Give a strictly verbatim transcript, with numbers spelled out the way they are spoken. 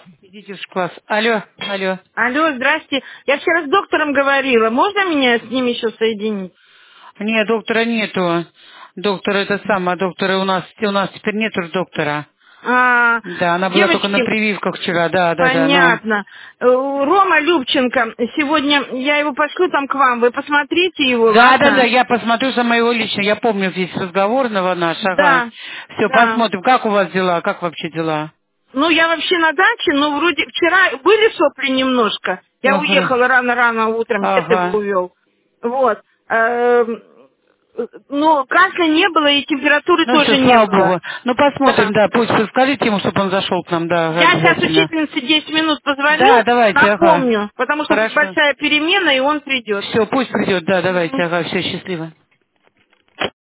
Идите в класс. Алло, алло. Алло, здрасте. Я вчера с доктором говорила. Можно меня с ним еще соединить? Нет, доктора нету. Доктор это самое, доктора у нас, у нас теперь нету доктора. А, Да, она была только на девочки, прививках вчера, да, да, да, но... понятно. Э, Рома Любченко, сегодня я его пошлю там к вам. Вы посмотрите его, Да, да, да, ладно? я посмотрю сама его лично, я помню весь разговор на наш, ага. Да, Все, да. посмотрим, как у вас дела, как вообще дела? Ну, я вообще на даче, но вроде вчера были сопли немножко. Я Ага, уехала рано-рано утром, дед его ага. увел. Вот. Эм, Ну, кашля не было и температуры Ну все, тоже не слава было. богу. Ну Да. посмотрим, да, пусть скажите ему, чтобы он зашел к нам, да, Я сейчас обязательно. учительнице десять минут Да, позвоню, давайте, ага. напомню, потому что будет Хорошо. большая перемена, и он придет. Все, пусть придет, да, давайте, Мгм. ага, все, счастливо.